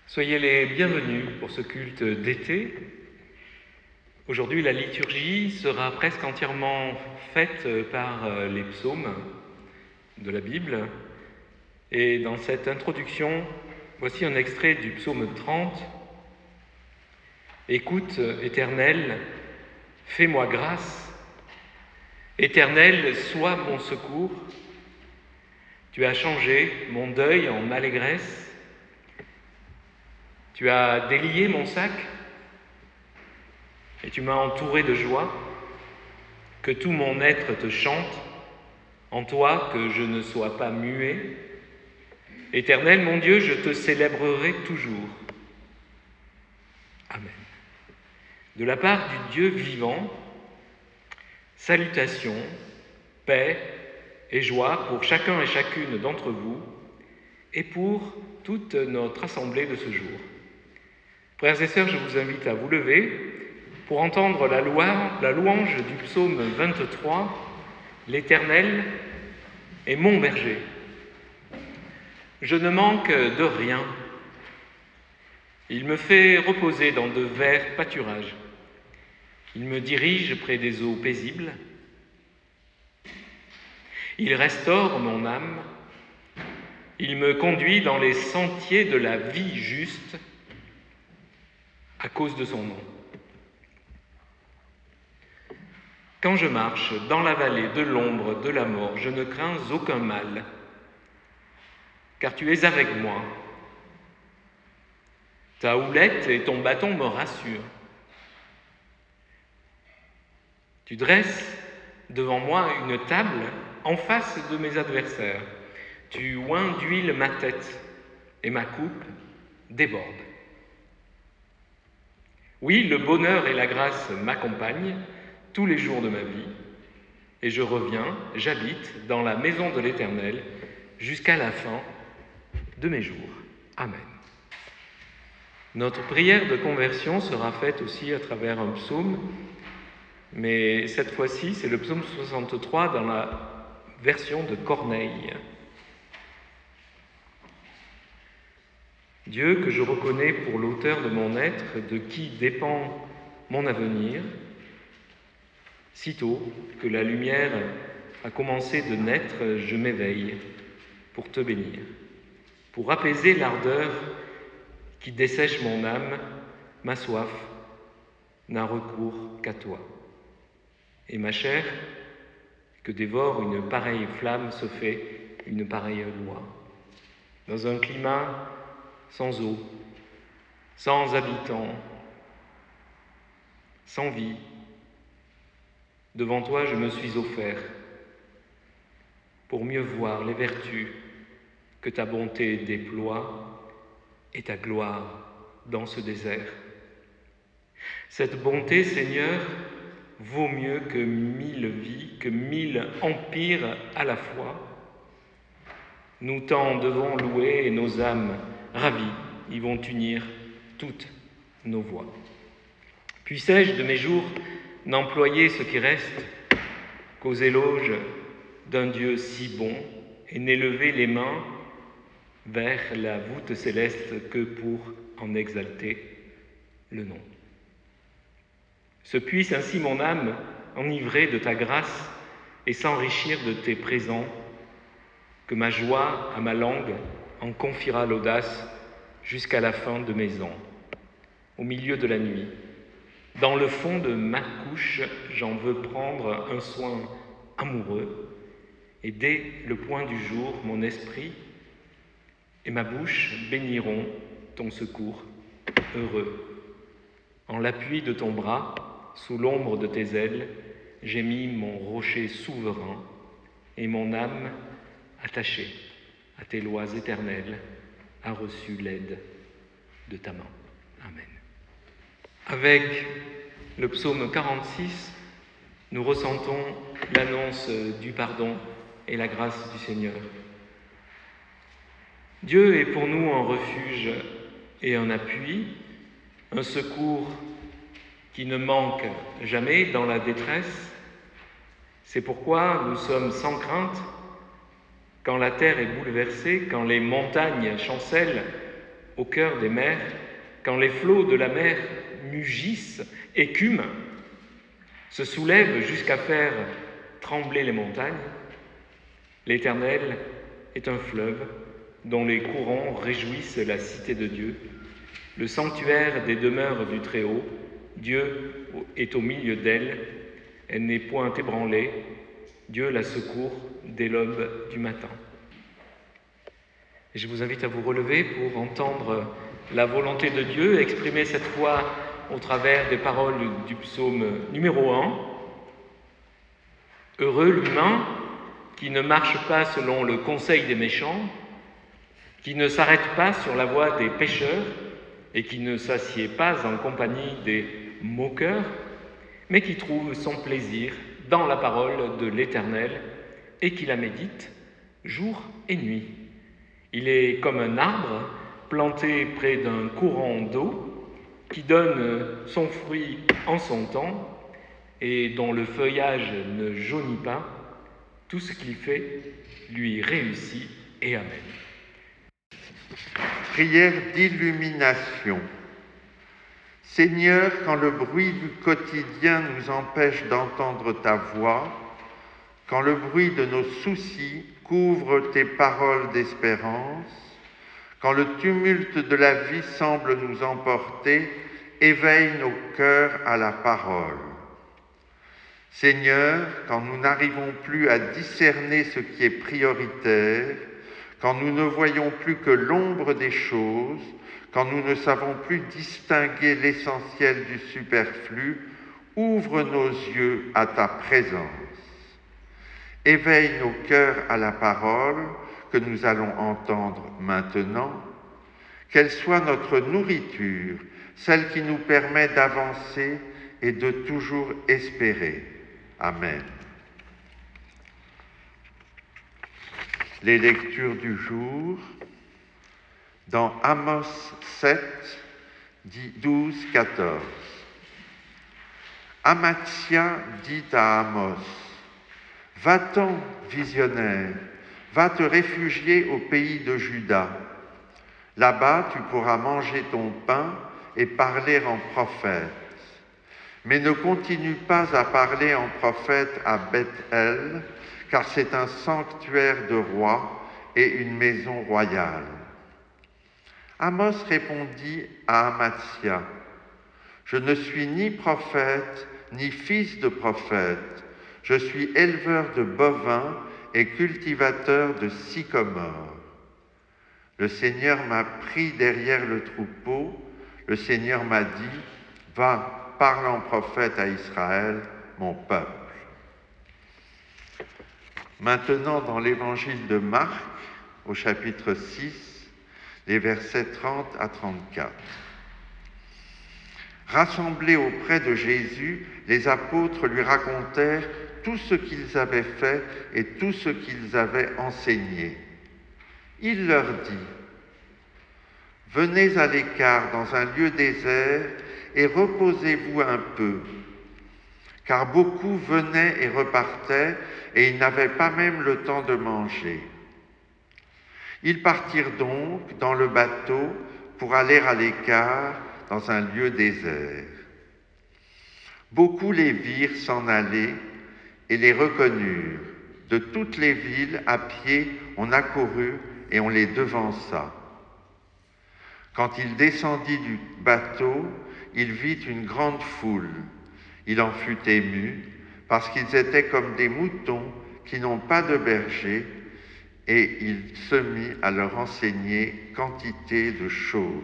Soyez les bienvenus pour ce culte d'été. Aujourd'hui, la liturgie sera presque entièrement faite par les psaumes de la Bible. Et dans cette introduction, voici un extrait du psaume 30. « Écoute, Éternel, fais-moi grâce. Éternel, sois mon secours. Tu as changé mon deuil en allégresse. Tu as délié mon sac et tu m'as entouré de joie. Que tout mon être te chante, en toi que je ne sois pas muet. Éternel, mon Dieu, je te célébrerai toujours. Amen. De la part du Dieu vivant, salutations, paix et joie pour chacun et chacune d'entre vous et pour toute notre assemblée de ce jour. Frères et sœurs, je vous invite à vous lever pour entendre la louange du psaume 23, « L'Éternel est mon berger. Je ne manque de rien. Il me fait reposer dans de verts pâturages. Il me dirige près des eaux paisibles. Il restaure mon âme. Il me conduit dans les sentiers de la vie juste à cause de son nom. Quand je marche dans la vallée de l'ombre de la mort, je ne crains aucun mal, car tu es avec moi. Ta houlette et ton bâton me rassurent. Tu dresses devant moi une table en face de mes adversaires. Tu oins d'huile ma tête et ma coupe déborde. Oui, le bonheur et la grâce m'accompagnent tous les jours de ma vie, et j'habite dans la maison de l'Éternel jusqu'à la fin de mes jours. Amen. Notre prière de conversion sera faite aussi à travers un psaume, mais cette fois-ci, c'est le psaume 63 dans la version de Corneille. Dieu que je reconnais pour l'auteur de mon être, de qui dépend mon avenir, sitôt que la lumière a commencé de naître, je m'éveille pour te bénir, pour apaiser l'ardeur qui dessèche mon âme, ma soif n'a recours qu'à toi. Et ma chair, que dévore une pareille flamme, se fait une pareille loi. Dans un climat sans eau, sans habitants, sans vie, devant toi je me suis offert pour mieux voir les vertus que ta bonté déploie et ta gloire dans ce désert. Cette bonté, Seigneur, vaut mieux que 1000 vies, que 1000 empires à la fois. Nous t'en devons louer et nos âmes ravies y vont unir toutes nos voix. Puissais-je de mes jours n'employer ce qui reste qu'aux éloges d'un Dieu si bon et n'élever les mains vers la voûte céleste que pour en exalter le nom. Se puisse ainsi mon âme enivrée de ta grâce et s'enrichir de tes présents, que ma joie à ma langue en confiera l'audace jusqu'à la fin de mes ans. Au milieu de la nuit, dans le fond de ma couche, j'en veux prendre un soin amoureux, et dès le point du jour, mon esprit et ma bouche béniront ton secours heureux. En l'appui de ton bras, sous l'ombre de tes ailes, j'ai mis mon rocher souverain et mon âme attachée à tes lois éternelles a reçu l'aide de ta main. Amen. Avec le psaume 46, nous ressentons l'annonce du pardon et la grâce du Seigneur. Dieu est pour nous un refuge et un appui, un secours qui ne manque jamais dans la détresse. C'est pourquoi nous sommes sans crainte quand la terre est bouleversée, quand les montagnes chancellent au cœur des mers, quand les flots de la mer mugissent, écument, se soulèvent jusqu'à faire trembler les montagnes, l'Éternel est un fleuve dont les courants réjouissent la cité de Dieu, le sanctuaire des demeures du Très-Haut. Dieu est au milieu d'elle, elle n'est point ébranlée, Dieu la secourt dès l'aube du matin. Et je vous invite à vous relever pour entendre la volonté de Dieu exprimée cette fois au travers des paroles du psaume numéro 1. Heureux l'humain qui ne marche pas selon le conseil des méchants, qui ne s'arrête pas sur la voie des pécheurs et qui ne s'assied pas en compagnie des moqueurs, mais qui trouve son plaisir dans la parole de l'Éternel et qui la médite jour et nuit. Il est comme un arbre planté près d'un courant d'eau qui donne son fruit en son temps et dont le feuillage ne jaunit pas. Tout ce qu'il fait lui réussit et amen. Prière d'illumination. Seigneur, quand le bruit du quotidien nous empêche d'entendre ta voix, quand le bruit de nos soucis couvre tes paroles d'espérance, quand le tumulte de la vie semble nous emporter, éveille nos cœurs à la parole. Seigneur, quand nous n'arrivons plus à discerner ce qui est prioritaire, quand nous ne voyons plus que l'ombre des choses, quand nous ne savons plus distinguer l'essentiel du superflu, ouvre nos yeux à ta présence. Éveille nos cœurs à la parole que nous allons entendre maintenant, qu'elle soit notre nourriture, celle qui nous permet d'avancer et de toujours espérer. Amen. Les lectures du jour, dans Amos 7, 12, 14. Amathia dit à Amos, « Va-t'en, visionnaire, va te réfugier au pays de Juda. Là-bas, tu pourras manger ton pain et parler en prophète. Mais ne continue pas à parler en prophète à Beth-El, car c'est un sanctuaire de roi et une maison royale. » Amos répondit à Amathia, « Je ne suis ni prophète, ni fils de prophète. Je suis éleveur de bovins et cultivateur de sycomores. Le Seigneur m'a pris derrière le troupeau. Le Seigneur m'a dit, « Va, parle en prophète à Israël, mon peuple. » Maintenant, dans l'évangile de Marc, au chapitre 6, les versets 30 à 34. Rassemblés auprès de Jésus, les apôtres lui racontèrent tout ce qu'ils avaient fait et tout ce qu'ils avaient enseigné. Il leur dit, « Venez à l'écart dans un lieu désert et reposez-vous un peu. » Car beaucoup venaient et repartaient et ils n'avaient pas même le temps de manger. Ils partirent donc dans le bateau pour aller à l'écart dans un lieu désert. Beaucoup les virent s'en aller et les reconnurent. De toutes les villes, à pied, on accourut et on les devança. Quand il descendit du bateau, il vit une grande foule. Il en fut ému, parce qu'ils étaient comme des moutons qui n'ont pas de berger, et il se mit à leur enseigner quantité de choses.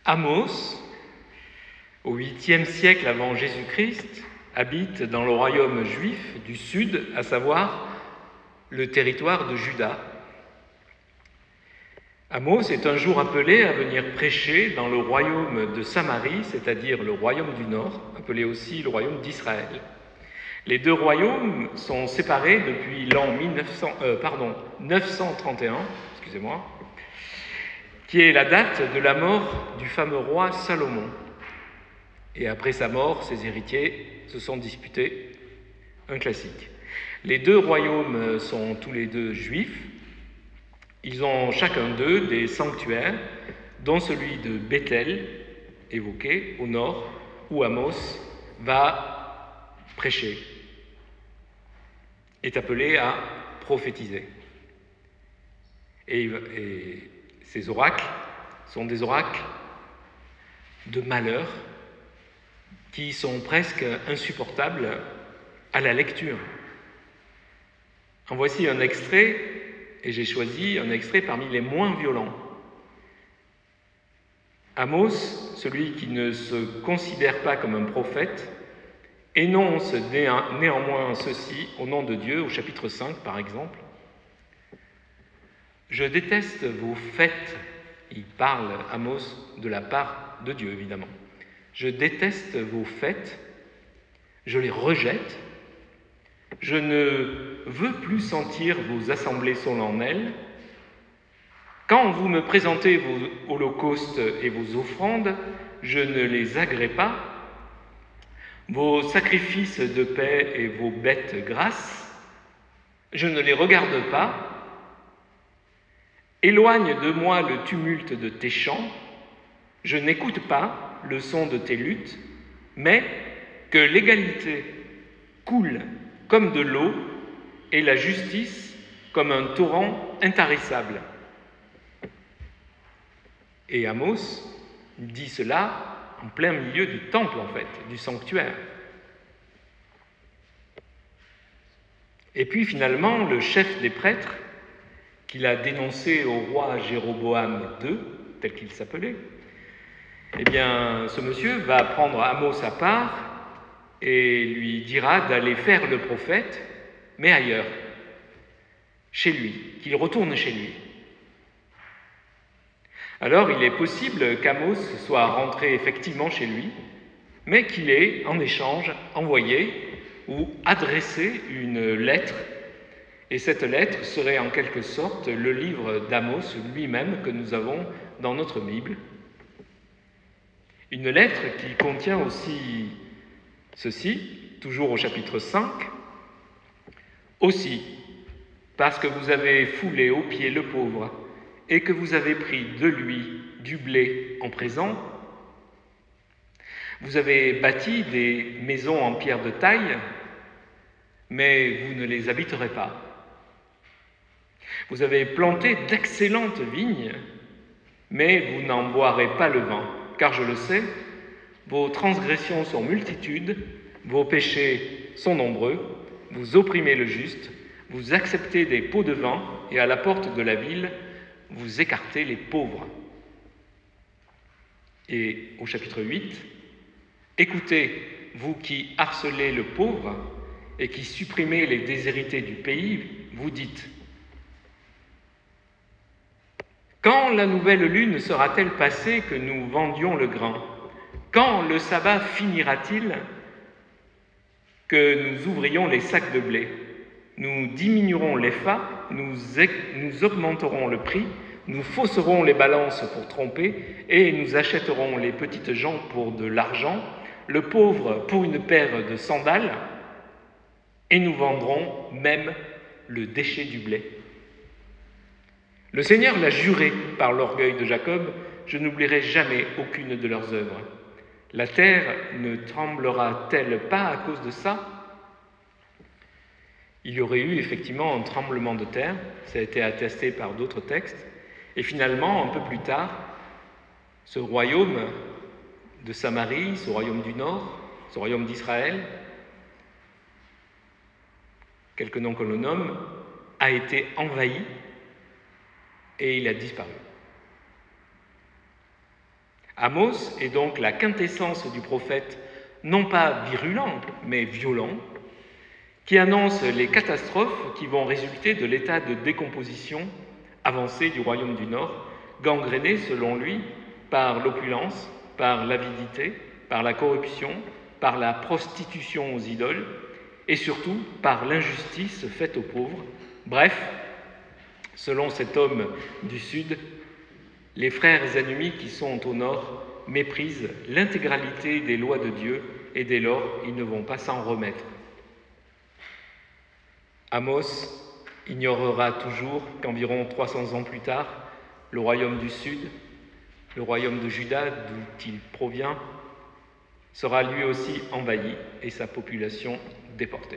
Amos, au 8e siècle avant Jésus-Christ, habite dans le royaume juif du sud, à savoir le territoire de Juda. Amos est un jour appelé à venir prêcher dans le royaume de Samarie, c'est-à-dire le royaume du nord, appelé aussi le royaume d'Israël. Les deux royaumes sont séparés depuis l'an 931, qui est la date de la mort du fameux roi Salomon. Et après sa mort, ses héritiers se sont disputés, un classique. Les deux royaumes sont tous les deux juifs. Ils ont chacun d'eux des sanctuaires, dont celui de Bethel, évoqué au nord, où Amos va prêcher, est appelé à prophétiser. Et ces oracles sont des oracles de malheur qui sont presque insupportables à la lecture. En voici un extrait, et j'ai choisi un extrait parmi les moins violents. Amos, celui qui ne se considère pas comme un prophète, énonce néanmoins ceci au nom de Dieu, au chapitre 5 par exemple. « Je déteste vos fêtes », il parle, Amos, de la part de Dieu évidemment. « Je déteste vos fêtes, je les rejette, je ne veux plus sentir vos assemblées solennelles. Quand vous me présentez vos holocaustes et vos offrandes, je ne les agrée pas. Vos sacrifices de paix et vos bêtes grasses, je ne les regarde pas. Éloigne de moi le tumulte de tes chants, je n'écoute pas le son de tes luttes, mais que l'égalité coule comme de l'eau et la justice comme un torrent intarissable. » Et Amos dit cela en plein milieu du temple, en fait, du sanctuaire. Et puis finalement, le chef des prêtres, qu'il a dénoncé au roi Jéroboam II, tel qu'il s'appelait, eh bien, ce monsieur va prendre Amos à part et lui dira d'aller faire le prophète, mais ailleurs, chez lui, qu'il retourne chez lui. Alors, il est possible qu'Amos soit rentré effectivement chez lui, mais qu'il ait, en échange, envoyé ou adressé une lettre, et cette lettre serait en quelque sorte le livre d'Amos lui-même que nous avons dans notre Bible. Une lettre qui contient aussi ceci, toujours au chapitre 5, « Aussi, parce que vous avez foulé aux pieds le pauvre et que vous avez pris de lui du blé en présent, vous avez bâti des maisons en pierre de taille, mais vous ne les habiterez pas. Vous avez planté d'excellentes vignes, mais vous n'en boirez pas le vin, car je le sais, vos transgressions sont multitudes, vos péchés sont nombreux, vous opprimez le juste, vous acceptez des pots de vin, et à la porte de la ville, vous écartez les pauvres. » Et au chapitre 8, « Écoutez, vous qui harcelez le pauvre et qui supprimez les déshérités du pays, vous dites : quand la nouvelle lune sera-t-elle passée que nous vendions le grain ? Quand le sabbat finira-t-il que nous ouvrions les sacs de blé ? Nous diminuerons l'épha, nous augmenterons le prix, nous fausserons les balances pour tromper, et nous achèterons les petites gens pour de l'argent, le pauvre pour une paire de sandales, et nous vendrons même le déchet du blé. Le Seigneur l'a juré par l'orgueil de Jacob, je n'oublierai jamais aucune de leurs œuvres. La terre ne tremblera-t-elle pas à cause de ça ? Il y aurait eu effectivement un tremblement de terre, ça a été attesté par d'autres textes, et finalement, un peu plus tard, ce royaume de Samarie, ce royaume du Nord, ce royaume d'Israël, quelque nom que l'on nomme, a été envahi et il a disparu. Amos est donc la quintessence du prophète, non pas virulent, mais violent, qui annonce les catastrophes qui vont résulter de l'état de décomposition avancé du royaume du Nord, gangréné, selon lui, par l'opulence, par l'avidité, par la corruption, par la prostitution aux idoles, et surtout par l'injustice faite aux pauvres. Bref, selon cet homme du Sud, les frères ennemis qui sont au Nord méprisent l'intégralité des lois de Dieu et dès lors, ils ne vont pas s'en remettre. Amos ignorera toujours qu'environ 300 ans plus tard, le royaume du Sud, le royaume de Juda, d'où il provient, sera lui aussi envahi et sa population déportée.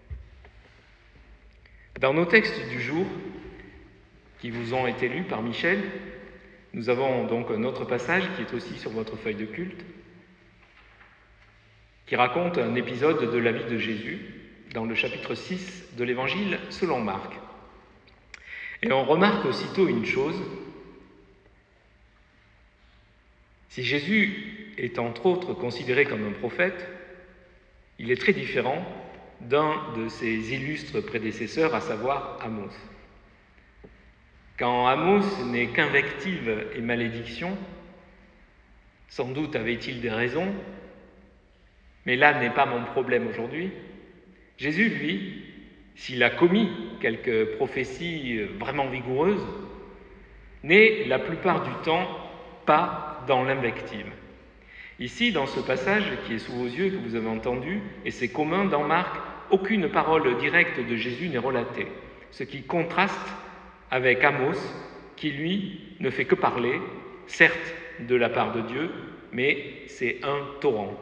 Dans nos textes du jour, qui vous ont été lus par Michel, nous avons donc un autre passage qui est aussi sur votre feuille de culte, qui raconte un épisode de la vie de Jésus dans le chapitre 6 de l'Évangile selon Marc. Et on remarque aussitôt une chose, si Jésus est entre autres considéré comme un prophète, il est très différent d'un de ses illustres prédécesseurs, à savoir Amos. Quand Amos n'est qu'invective et malédiction, sans doute avait-il des raisons, mais là n'est pas mon problème aujourd'hui. Jésus, lui, s'il a commis quelques prophéties vraiment vigoureuses, n'est la plupart du temps pas dans l'invective. Ici, dans ce passage qui est sous vos yeux, que vous avez entendu, et c'est commun dans Marc, aucune parole directe de Jésus n'est relatée, ce qui contraste avec Amos, qui lui ne fait que parler, certes de la part de Dieu, mais c'est un torrent.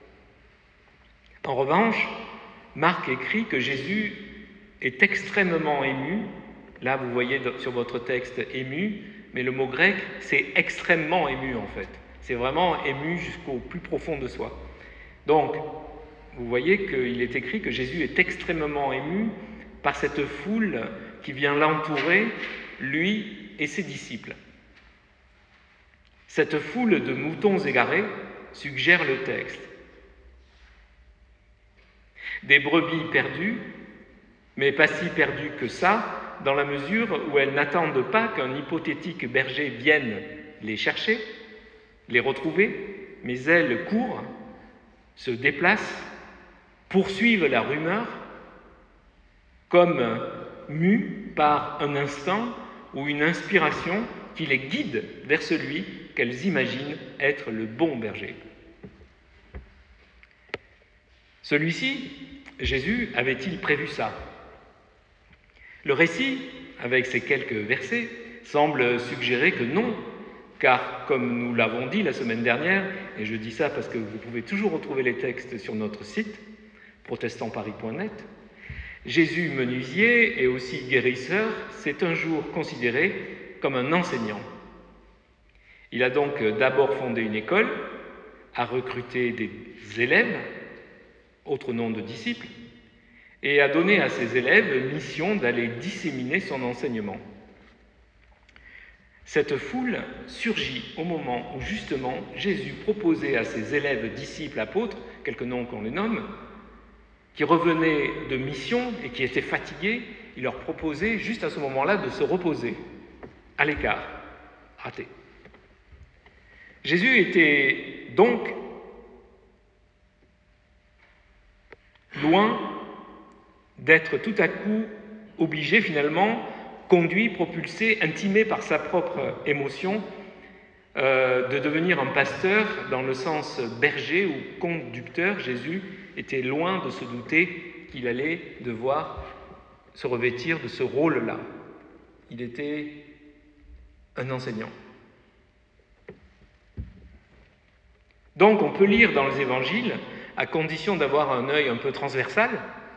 En revanche, Marc écrit que Jésus est extrêmement ému. Là, vous voyez sur votre texte ému, mais le mot grec, c'est extrêmement ému en fait. C'est vraiment ému jusqu'au plus profond de soi. Donc, vous voyez qu'il est écrit que Jésus est extrêmement ému par cette foule qui vient l'entourer, lui et ses disciples. Cette foule de moutons égarés suggère le texte. Des brebis perdues, mais pas si perdues que ça, dans la mesure où elles n'attendent pas qu'un hypothétique berger vienne les chercher, les retrouver, mais elles courent, se déplacent, poursuivent la rumeur, comme mues par un instinct ou une inspiration qui les guide vers celui qu'elles imaginent être le bon berger. Celui-ci, Jésus, avait-il prévu ça ? Le récit, avec ces quelques versets, semble suggérer que non, car comme nous l'avons dit la semaine dernière, et je dis ça parce que vous pouvez toujours retrouver les textes sur notre site, protestantparis.net, Jésus menuisier et aussi guérisseur, c'est un jour considéré comme un enseignant. Il a donc d'abord fondé une école, a recruté des élèves, autre nom de disciples, et a donné à ses élèves mission d'aller disséminer son enseignement. Cette foule surgit au moment où justement Jésus proposait à ses élèves, disciples, apôtres, quelques noms qu'on les nomme, qui revenaient de mission et qui étaient fatigués, il leur proposait juste à ce moment-là de se reposer, à l'écart, raté. Jésus était donc loin d'être tout à coup obligé finalement, conduit, propulsé, intimé par sa propre émotion, de devenir un pasteur dans le sens berger ou conducteur. Jésus était loin de se douter qu'il allait devoir se revêtir de ce rôle-là. Il était un enseignant. Donc on peut lire dans les évangiles, à condition d'avoir un œil un peu transversal,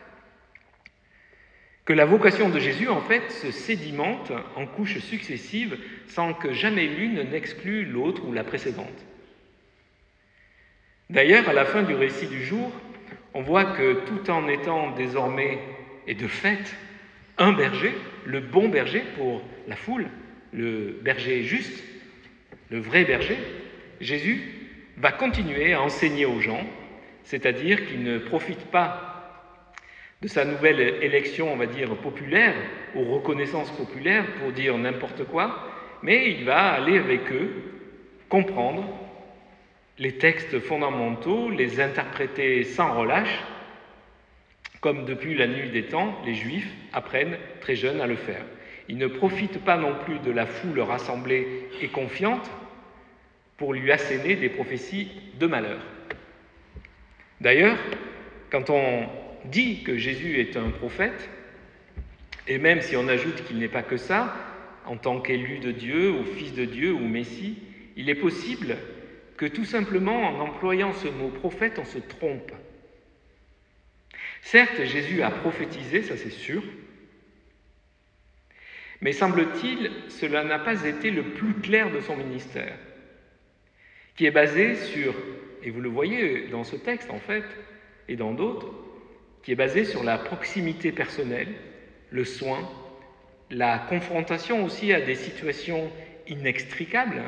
que la vocation de Jésus, en fait, se sédimente en couches successives sans que jamais l'une n'exclue l'autre ou la précédente. D'ailleurs, à la fin du récit du jour, on voit que tout en étant désormais, et de fait, un berger, le bon berger pour la foule, le berger juste, le vrai berger, Jésus va continuer à enseigner aux gens, c'est-à-dire qu'il ne profite pas de sa nouvelle élection, on va dire, populaire, ou reconnaissance populaire, pour dire n'importe quoi, mais il va aller avec eux comprendre les textes fondamentaux, les interpréter sans relâche, comme depuis la nuit des temps, les Juifs apprennent très jeunes à le faire. Il ne profite pas non plus de la foule rassemblée et confiante pour lui asséner des prophéties de malheur. D'ailleurs, quand on dit que Jésus est un prophète, et même si on ajoute qu'il n'est pas que ça, en tant qu'élu de Dieu, ou fils de Dieu, ou Messie, il est possible que tout simplement, en employant ce mot prophète, on se trompe. Certes, Jésus a prophétisé, ça c'est sûr, mais semble-t-il, cela n'a pas été le plus clair de son ministère, qui est basé sur, et vous le voyez dans ce texte en fait, et dans d'autres, qui est basé sur la proximité personnelle, le soin, la confrontation aussi à des situations inextricables,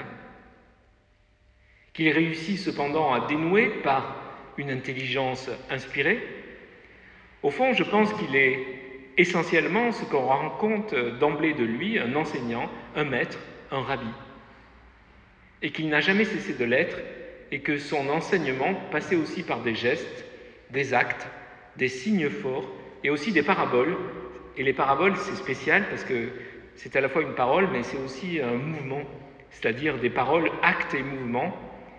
qu'il réussit cependant à dénouer par une intelligence inspirée. Au fond, je pense qu'il est essentiellement ce qu'on rencontre d'emblée de lui, un enseignant, un maître, un rabbi, et qu'il n'a jamais cessé de l'être, et que son enseignement passait aussi par des gestes, des actes, des signes forts, et aussi des paraboles. Et les paraboles, c'est spécial parce que c'est à la fois une parole, mais c'est aussi un mouvement, c'est-à-dire des paroles, actes et mouvements.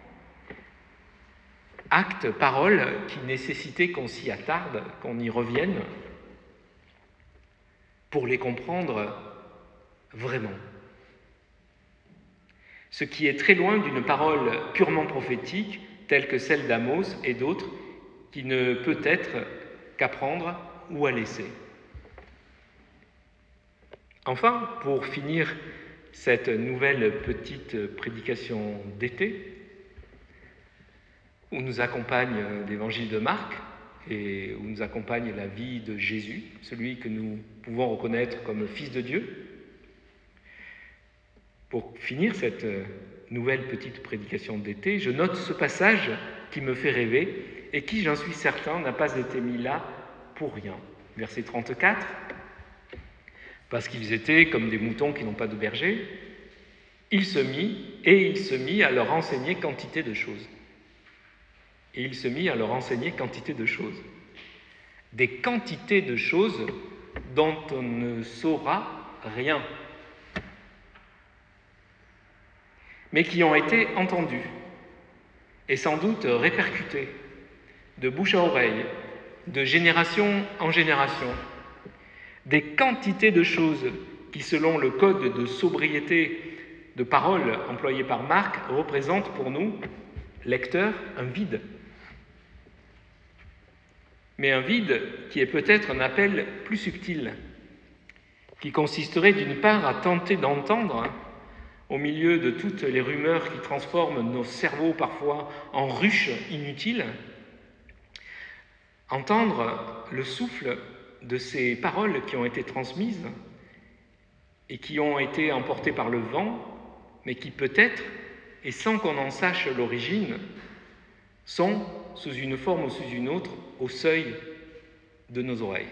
Actes, paroles, qui nécessitaient qu'on s'y attarde, qu'on y revienne, pour les comprendre vraiment. Ce qui est très loin d'une parole purement prophétique, telle que celle d'Amos et d'autres, qui ne peut être qu'à prendre ou à laisser. Enfin, pour finir cette nouvelle petite prédication d'été, où nous accompagne l'évangile de Marc et où nous accompagne la vie de Jésus, celui que nous pouvons reconnaître comme Fils de Dieu. Pour finir cette nouvelle petite prédication d'été, je note ce passage qui me fait rêver et qui, j'en suis certain, n'a pas été mis là pour rien. Verset 34, parce qu'ils étaient comme des moutons qui n'ont pas de berger, il se mit à leur enseigner quantité de choses. Et il se mit à leur enseigner quantité de choses. Des quantités de choses dont on ne saura rien, mais qui ont été entendues et sans doute répercutées de bouche à oreille, de génération en génération. Des quantités de choses qui, selon le code de sobriété de parole employé par Marc, représentent pour nous, lecteurs, un vide. Mais un vide qui est peut-être un appel plus subtil, qui consisterait d'une part à tenter d'entendre, au milieu de toutes les rumeurs qui transforment nos cerveaux parfois en ruches inutiles, entendre le souffle de ces paroles qui ont été transmises et qui ont été emportées par le vent, mais qui peut-être, et sans qu'on en sache l'origine, sont, sous une forme ou sous une autre, au seuil de nos oreilles.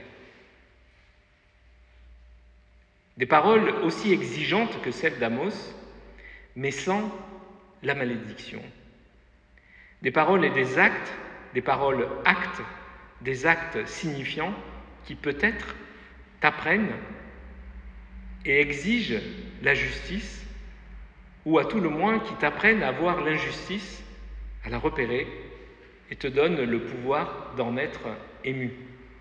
Des paroles aussi exigeantes que celles d'Amos, mais sans la malédiction. Des paroles et des actes, des paroles actes, des actes signifiants qui peut-être t'apprennent et exigent la justice, ou à tout le moins qui t'apprennent à voir l'injustice, à la repérer, et te donnent le pouvoir d'en être ému.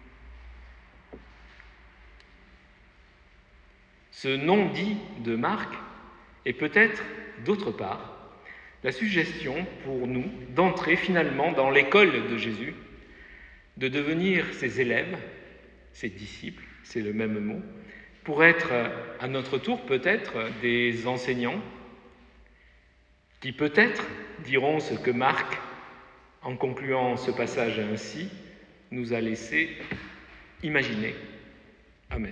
Ce non-dit de Marc est peut-être, d'autre part, la suggestion pour nous d'entrer finalement dans l'école de Jésus, de devenir ses élèves, ses disciples, c'est le même mot, pour être à notre tour peut-être des enseignants qui peut-être diront ce que Marc, en concluant ce passage ainsi, nous a laissé imaginer. Amen.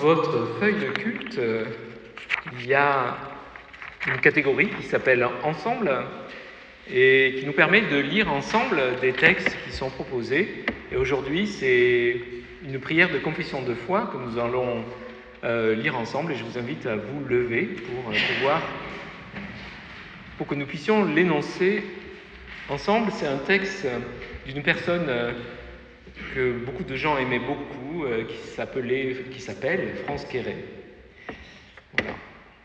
votre feuille de culte, il y a une catégorie qui s'appelle « Ensemble » et qui nous permet de lire ensemble des textes qui sont proposés. Et aujourd'hui, c'est une prière de confession de foi que nous allons lire ensemble, et je vous invite à vous lever pour que nous puissions l'énoncer ensemble. C'est un texte d'une personne que beaucoup de gens aimaient beaucoup, qui s'appelle France Quéré. Voilà.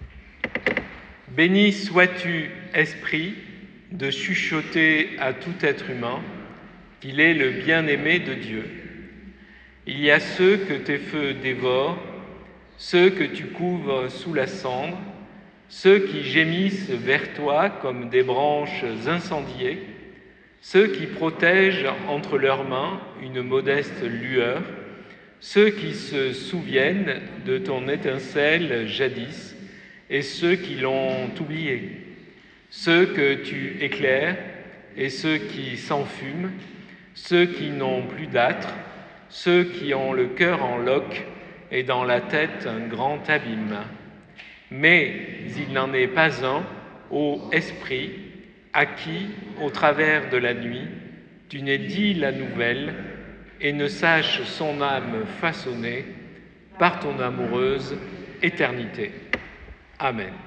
Béni sois-tu, Esprit, de chuchoter à tout être humain qu'il est le bien-aimé de Dieu. Il y a ceux que tes feux dévorent, ceux que tu couvres sous la cendre, ceux qui gémissent vers toi comme des branches incendiées, ceux qui protègent entre leurs mains une modeste lueur, ceux qui se souviennent de ton étincelle jadis et ceux qui l'ont oublié, ceux que tu éclaires et ceux qui s'enfument, ceux qui n'ont plus d'âtre, ceux qui ont le cœur en loques et dans la tête un grand abîme. Mais il n'en est pas un, ô Esprit, à qui, au travers de la nuit, tu n'aies dit la nouvelle et ne sache son âme façonnée par ton amoureuse éternité. Amen.